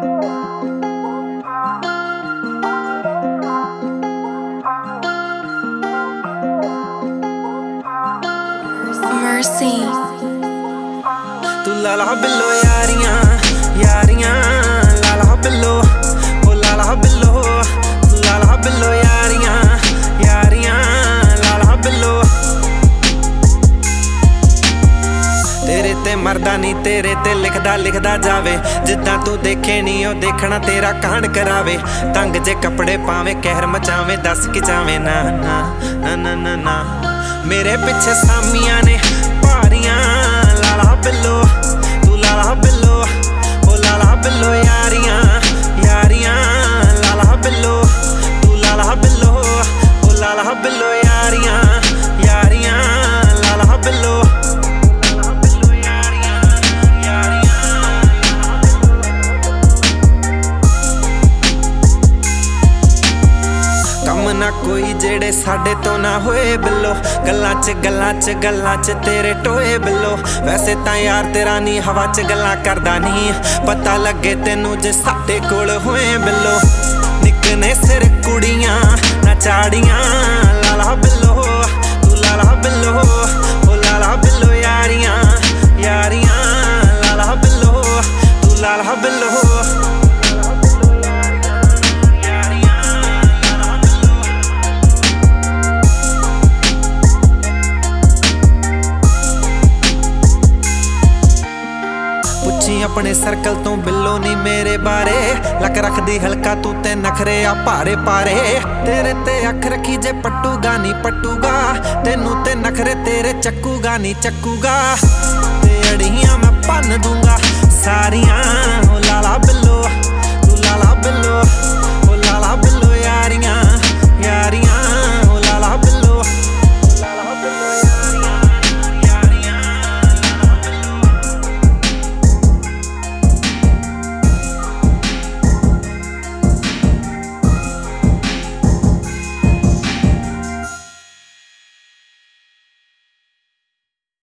Mercy तू लाला बिल्लो यारियां यारियां लाला बिल्लो ओ लाला बिल्लो तू लाला बिल्लो यारियां यारियां लाला बिल्लो तेरे ते मरदा नी तेरे ते लिखदा लिखदा जावे जिद्दां तू देखे नी ओ देखना तेरा कांड करावे तंग जे कपड़े पावे कहर मचावे दस कि जावे ना ना ना ना ना ना मेरे पिछे सामियां ने भारियां लाला बिल्लो तू लाला बिल्लो ओ लाला बिल्लो यारियां यारियां लाला बिल्लो तू लाला बिल्लो ओ लाला बिल्लो यारियां यारियां लाला बिल्लो कम ना कोई जेड़े साडे तो ना होए बिल्लो गल्लां च तेरे टोए बिल्लो वैसे तां यार तेरा नी हवा च गल्लां करदा नी पता लगे तेनू जे साडे कोल होए बिल्लो निकने सिर कुड़ियां ना चाड़ियां लाला बिल्लो तू लाला बिल्लो ओ लाला बिल्लो यारियां यारियां लाला बिल्लो तू लाला बिल्लो अपने सर्कल तो बिल्लो नी मेरे बारे लक रखदी हल्का तू ते नखरे आ भारे पारे तेरे ते अख रखी जे पट्टूगा नी पट्टूगा तेनू ते नखरे तेरे चक्कूगा नी चक्कूगा ते अड़ियां मैं भन्न दूंगा सारियां ओ लाला बिल्लो